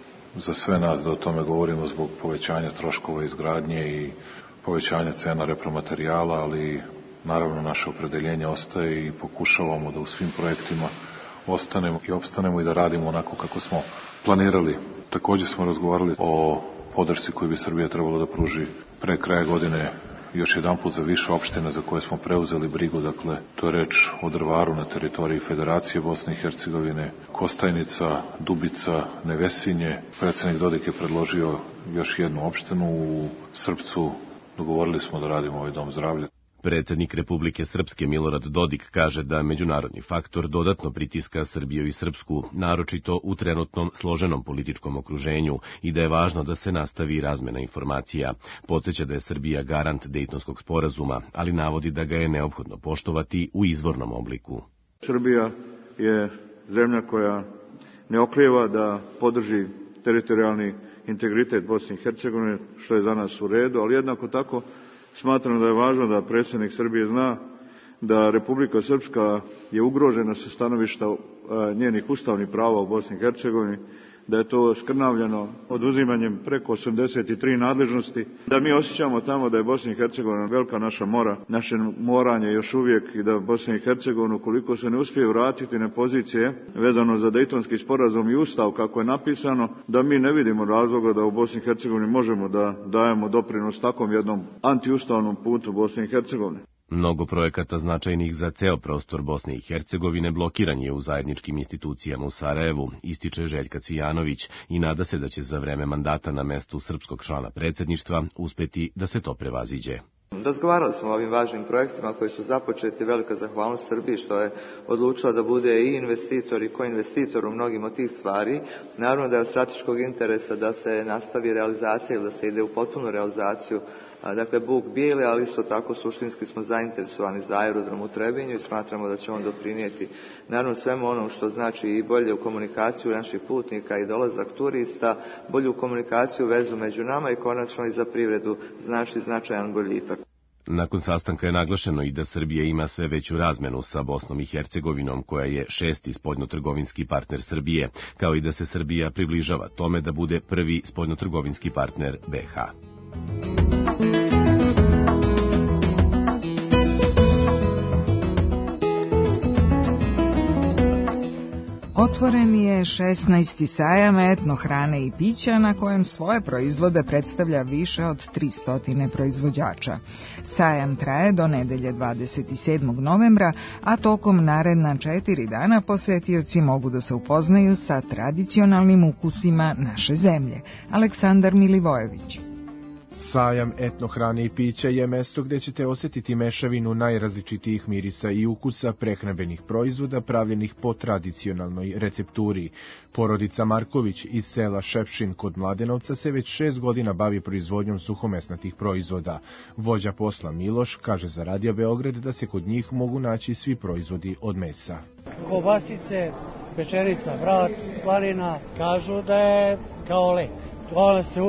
za sve nas da o tome govorimo zbog povećanja troškova izgradnje i povećanja cena repromaterijala, ali naravno naše opredeljenje ostaje i pokušavamo da u svim projektima ostanemo i opstanemo i da radimo onako kako smo planirali. Također smo razgovarali o podršci koju bi Srbija trebala da pruži pre kraja godine još jedan put za više opština za koje smo preuzeli brigu, dakle, to je reč o Drvaru na teritoriji Federacije Bosne i Hercegovine, Kostajnica, Dubica, Nevesinje. Predsjednik Dodik je predložio još jednu opštinu u Srpcu, dogovorili smo da radimo ovaj dom zdravlja. Predsjednik Republike Srpske Milorad Dodik kaže da međunarodni faktor dodatno pritiska Srbiju i Srpsku, naročito u trenutnom složenom političkom okruženju, i da je važno da se nastavi razmena informacija. Podseća da je Srbija garant Dejtonskog sporazuma, ali navodi da ga je neophodno poštovati u izvornom obliku. Srbija je zemlja koja ne oklijeva da podrži teritorijalni integritet Bosne i Hercegovine, što je za nas u redu, ali jednako tako smatram da je važno da predsjednik Srbije zna da Republika Srpska je ugrožena sa stanovišta njenih ustavnih prava u Bosni i Hercegovini, da je to skrnavljeno oduzimanjem preko osamdeset tri nadležnosti, da mi osjećamo tamo da je Bosna i Hercegovina velika naša mora, naše moranje još uvijek i da Bosna i Hercegovina, koliko se ne uspije vratiti na pozicije vezano za Dejtonski sporazum i ustav kako je napisano, da mi ne vidimo razloga da u Bosni i Hercegovini možemo da dajemo doprinos takvom jednom antiustavnom putu Bosne i Hercegovine. Mnogo projekata značajnih za ceo prostor Bosne i Hercegovine blokiran je u zajedničkim institucijama u Sarajevu, ističe Željka Cvijanović i nada se da će za vreme mandata na mestu srpskog člana predsjedništva uspeti da se to prevaziđe. Razgovarali smo o ovim važnim projektima koji su započeti, velika zahvalnost Srbiji što je odlučila da bude i investitor i koinvestitor u mnogim od tih stvari. Naravno da je od strateškog interesa da se nastavi realizacija ili da se ide u potpunu realizaciju, dakle Buk Bijele, ali isto tako suštinski smo zainteresovani za aerodrom u Trebinju i smatramo da će on doprinijeti naravno svemu onom što znači i bolje u komunikaciju naših putnika i dolazak turista, bolju komunikaciju, vezu među nama i konačno i za privredu znači značajan boljitak. Nakon sastanka je naglašeno i da Srbija ima sve veću razmenu sa Bosnom i Hercegovinom, koja je šesti spoljnotrgovinski partner Srbije, kao i da se Srbija približava tome da bude prvi spoljnotrgovinski partner be ha. Otvoren je šesnaesti sajam etno hrane i pića na kojem svoje proizvode predstavlja više od tristo proizvođača. Sajam traje do nedelje dvadeset sedmog novembra, a tokom naredna četiri dana posetioci mogu da se upoznaju sa tradicionalnim ukusima naše zemlje. Aleksandar Milivojević. Sajam etno hrane i pića je mesto gde ćete osjetiti mešavinu najrazličitijih mirisa i ukusa prehrambenih proizvoda pravljenih po tradicionalnoj recepturi. Porodica Marković iz sela Šepšin kod Mladenovca se već šest godina bavi proizvodnjom suhomesnatih proizvoda. Vođa posla Miloš kaže za Radio Beograd da se kod njih mogu naći svi proizvodi od mesa. Kobasice, pečerica, vrat, slanina, kažu da je kao lek. To se uvek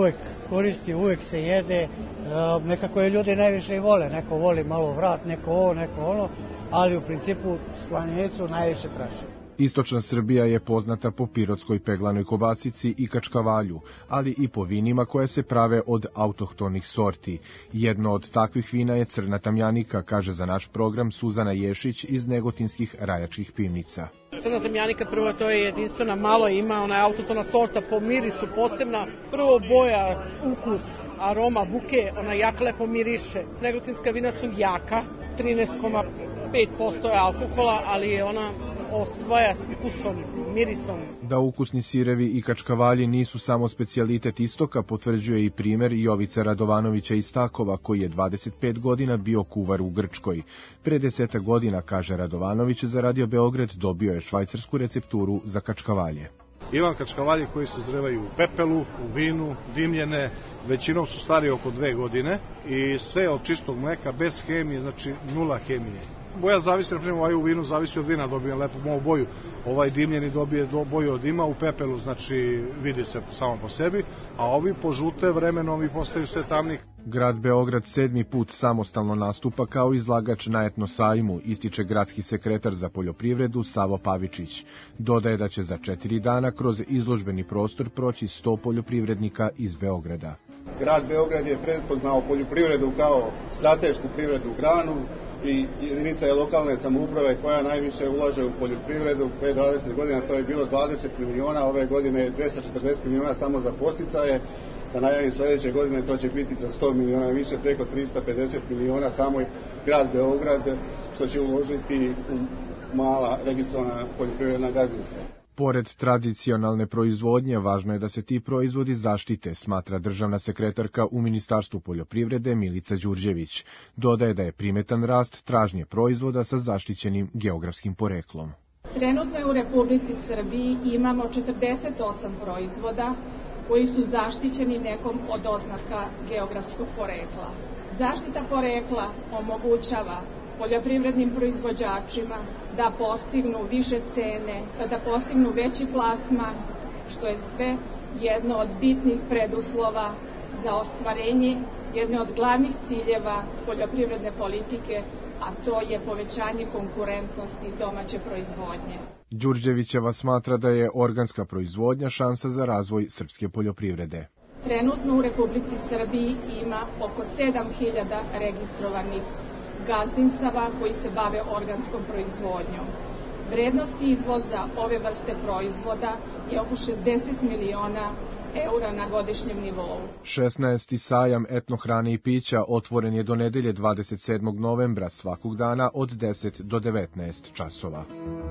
koristi, uvijek se jede, nekako je ljudi najviše i vole, neko voli malo vrat, neko ovo, neko ono, ali u principu slaninicu najviše praše. Istočna Srbija je poznata po pirotskoj peglanoj kobasici i kačkavalju, ali i po vinima koje se prave od autohtonih sorti. Jedno od takvih vina je Crna tamjanika, kaže za naš program Suzana Ješić iz negotinskih rajačkih pivnica. Crna tamjanika, prvo to je jedinstvena, malo ima, ona je autohtona sorta, po mirisu posebna, prvo boja, ukus, aroma, buke, ona jako lepo miriše. Negotinska vina su jaka, trinaest zarez pet posto je alkohola, ali je ona osvaja s ukusom, mirisom. Da ukusni sirevi i kačkavalji nisu samo specijalitet istoka, potvrđuje i primer Jovica Radovanovića iz Stakova, koji je dvadeset pet godina bio kuvar u Grčkoj. Pre desetak godina, kaže Radovanović, za Radio Beograd dobio je švajcarsku recepturu za kačkavalje. Imam kačkavalje koji se zrevaju u pepelu, u vinu, dimljene, većinom su stari oko dve godine i sve od čistog mleka, bez hemije, znači nula hemije. Boja zavisi, na primjer, ovaj u vinu zavisi od vina, dobije lepo moju boju, ovaj dimljeni dobije boju od dima, u pepelu, znači vidi se samo po sebi, a ovi požute vremenom i postaju sve tamni. Grad Beograd sedmi put samostalno nastupa kao izlagač na Etno sajmu, ističe gradski sekretar za poljoprivredu Savo Pavičić. Dodaje da će za četiri dana kroz izložbeni prostor proći sto poljoprivrednika iz Beograda. Grad Beograd je prepoznao poljoprivredu kao stratešku privrednu granu i jedinica je lokalne samouprave koja najviše ulaže u poljoprivredu. Pre dvadeset godina to je bilo dvadeset miliona, ove godine je dvesta četrdeset miliona samo za podsticaje. Za najavim sledeće godine to će biti za sto miliona više, preko trista pedeset miliona samo grad Beograd, što će uložiti u mala registrovana poljoprivredna gazdinstva. Pored tradicionalne proizvodnje, važno je da se ti proizvodi zaštite, smatra državna sekretarka u Ministarstvu poljoprivrede Milica Đurđević. Dodaje da je primetan rast tražnje proizvoda sa zaštićenim geografskim poreklom. Trenutno u Republici Srbiji imamo četrdeset osam proizvoda koji su zaštićeni nekom od oznaka geografskog porekla. Zaštita porekla omogućava poljoprivrednim proizvođačima da postignu više cene, da postignu veći plasman, što je sve jedno od bitnih preduslova za ostvarenje jedne od glavnih ciljeva poljoprivredne politike, a to je povećanje konkurentnosti domaće proizvodnje. Đurđevićeva smatra da je organska proizvodnja šansa za razvoj srpske poljoprivrede. Trenutno u Republici Srbiji ima oko sedam hiljada registrovanih gazdinstava koji se bave organskom proizvodnjom. Vrednost izvoza ove vrste proizvoda je oko šezdeset miliona eura na godišnjem nivou. šesnaesti sajam etnohrane i pića otvoren je do nedelje dvadeset sedmog novembra svakog dana od deset do devetnaest časova.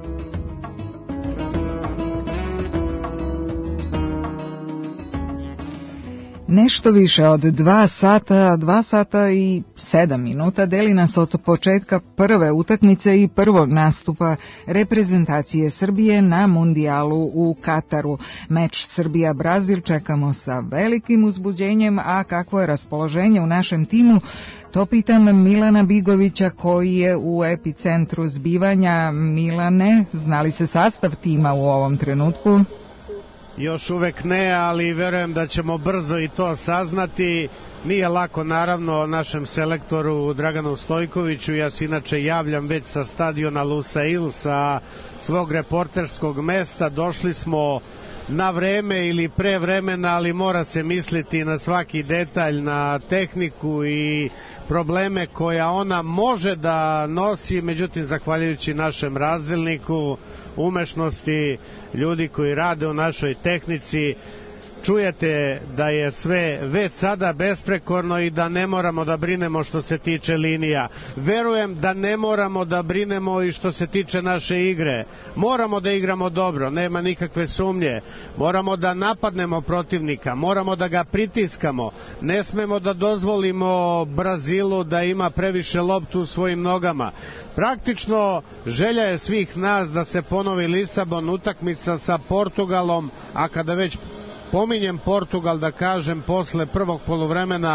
Nešto više od dva sata, dva sata i sedam minuta deli nas od početka prve utakmice i prvog nastupa reprezentacije Srbije na mundijalu u Kataru. Meč Srbija-Brazil čekamo sa velikim uzbuđenjem, a kakvo je raspoloženje u našem timu, to pitam Milana Bigovića koji je u epicentru zbivanja. Milane, zna li se sastav tima u ovom trenutku? Još uvek ne, ali verujem da ćemo brzo i to saznati. Nije lako, naravno, našem selektoru Draganu Stojkoviću. Ja se inače javljam već sa stadiona Lusail, sa svog reporterskog mesta. Došli smo na vreme ili pre vremena, ali mora se misliti na svaki detalj, na tehniku i probleme koja ona može da nosi, međutim, zahvaljujući našem razdelniku, umešnosti ljudi koji rade u našoj tehnici, čujete da je sve već sada besprekorno i da ne moramo da brinemo što se tiče linija. Verujem da ne moramo da brinemo i što se tiče naše igre. Moramo da igramo dobro, nema nikakve sumnje. Moramo da napadnemo protivnika, moramo da ga pritiskamo. Ne smemo da dozvolimo Brazilu da ima previše loptu u svojim nogama. Praktično, želja je svih nas da se ponovi Lisabon, utakmica sa Portugalom, a kada već pominjem Portugal, da kažem, posle prvog poluvremena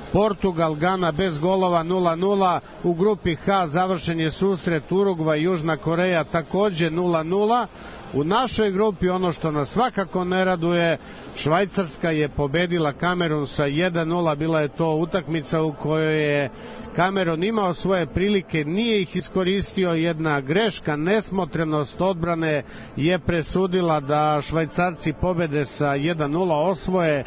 Portugal, Gana bez golova nula nula, u grupi H završen je susret Urugvaj, Južna Koreja takođe nula nula. U našoj grupi ono što nas svakako ne raduje, Švajcarska je pobedila Kamerun sa jedan nula, bila je to utakmica u kojoj je Kamerun imao svoje prilike, nije ih iskoristio, jedna greška, nesmotrenost odbrane je presudila da Švajcarci pobede sa jedan nula, osvoje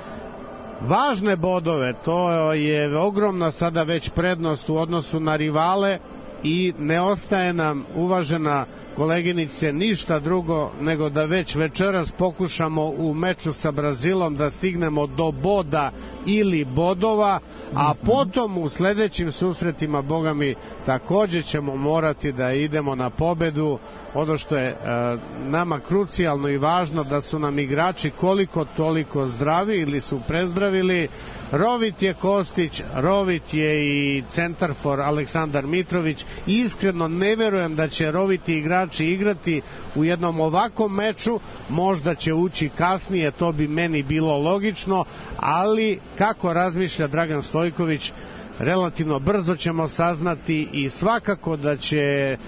važne bodove, to je ogromna sada već prednost u odnosu na rivale i ne ostaje nam, uvažena koleginice, ništa drugo nego da već večeras pokušamo u meču sa Brazilom da stignemo do boda ili bodova, a potom u sledećim susretima, boga mi, takođe ćemo morati da idemo na pobedu. Ono što je e, nama krucijalno i važno, da su nam igrači koliko toliko zdravi ili su prezdravili. Rovit je Kostić, rovit je i centarfor Aleksandar Mitrović. Iskreno ne verujem da će roviti igrači igrati u jednom ovakvom meču, možda će ući kasnije, to bi meni bilo logično, ali kako razmišlja Dragan Stojković, relativno brzo ćemo saznati i svakako da će e,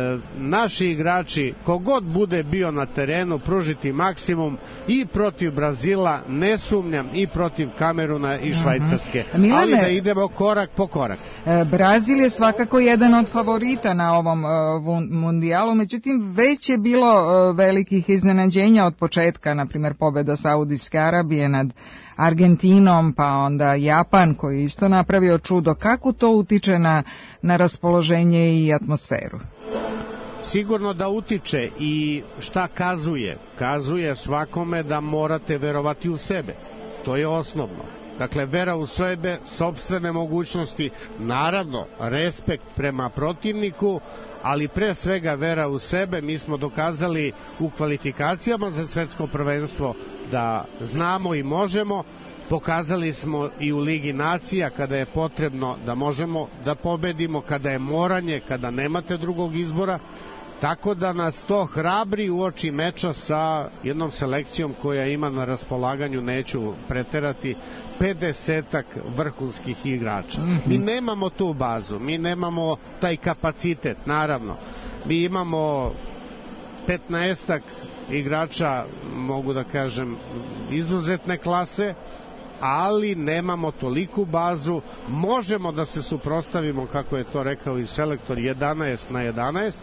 naši igrači, kogod bude bio na terenu, pružiti maksimum i protiv Brazila, ne sumnjam, i protiv Kameruna i Švajcarske. Uh-huh. Milane, ali da idemo korak po korak. Brazil je svakako jedan od favorita na ovom uh, mundijalu, međutim već je bilo uh, velikih iznenađenja od početka, na primjer pobeda Saudijske Arabije nad Argentinom, pa onda Japan koji isto napravio čudo. Kako to utiče na, na raspoloženje i atmosferu? Sigurno da utiče, i šta kazuje? Kazuje svakome da morate verovati u sebe. To je osnovno. Dakle, vera u sebe, sopstvene mogućnosti, naravno, respekt prema protivniku, ali pre svega vera u sebe. Mi smo dokazali u kvalifikacijama za svetsko prvenstvo da znamo i možemo. Pokazali smo i u Ligi nacija kada je potrebno da možemo da pobedimo, kada je moranje, kada nemate drugog izbora. Tako da nas to hrabri u oči meča sa jednom selekcijom koja ima na raspolaganju, neću preterati, pedesetak vrhunskih igrača. Mm-hmm. Mi nemamo tu bazu, mi nemamo taj kapacitet, naravno. Mi imamo petnaestak igrača, mogu da kažem, izuzetne klase, ali nemamo toliku bazu. Možemo da se suprotstavimo, kako je to rekao i selektor, jedanaest na jedanaest.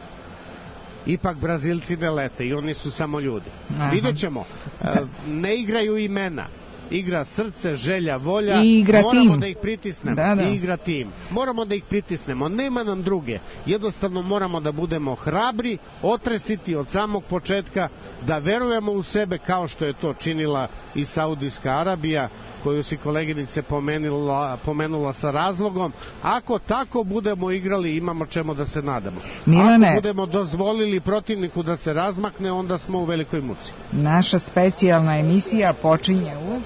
Ipak Brazilci ne lete i oni su samo ljudi. Aha. Vidjet ćemo. Ne igraju imena. Igra srce, želja, volja. I igra moramo tim. Da ih pritisnemo. Da, da. I igra tim. Moramo da ih pritisnemo. Nema nam druge. Jednostavno moramo da budemo hrabri, otresiti od samog početka, da verujemo u sebe kao što je to činila i Saudijska Arabija, koju si koleginice pomenula, pomenula sa razlogom. Ako tako budemo igrali, imamo čemu da se nadamo. Milane, ako budemo dozvolili protivniku da se razmakne, onda smo u velikoj muci. Naša specijalna emisija počinje u...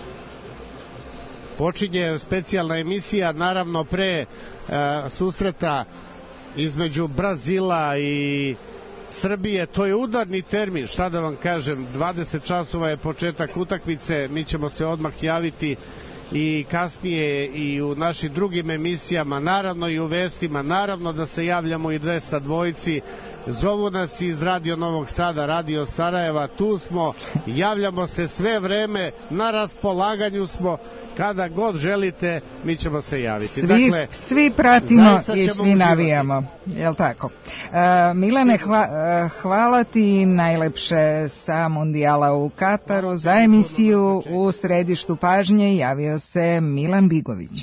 Počinje specijalna emisija, naravno pre e, susreta između Brazila i Srbije. To je udarni termin, šta da vam kažem, dvadeset časova je početak utakmice, mi ćemo se odmah javiti i kasnije i u našim drugim emisijama, naravno i u vestima, naravno da se javljamo i dvesta dvojici. Zovu nas iz Radio Novog Sada, Radio Sarajeva, tu smo, javljamo se sve vreme, na raspolaganju smo, kada god želite, mi ćemo se javiti. Svi, dakle, svi pratimo i svi navijamo, jel tako? Uh, Milane, hva, uh, hvala ti najlepše sa Mundijala u Kataru. Za emisiju U središtu pažnje javio se Milan Bigović.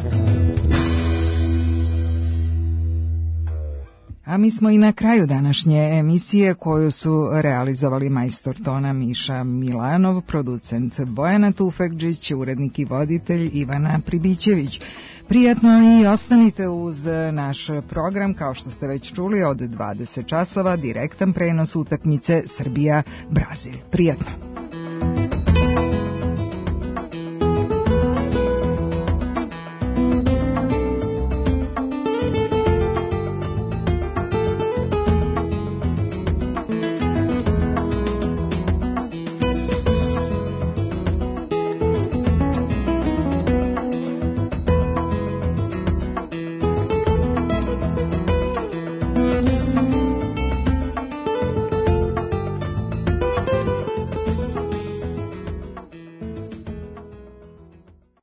A mi smo i na kraju današnje emisije, koju su realizovali majstor tona Miša Milanov, producent Bojana Tufekđić, urednik i voditelj Ivana Pribićević. Prijatno i ostanite uz naš program, kao što ste već čuli, od dvadeset časova direktan prenos utakmice Srbija-Brazil. Prijatno.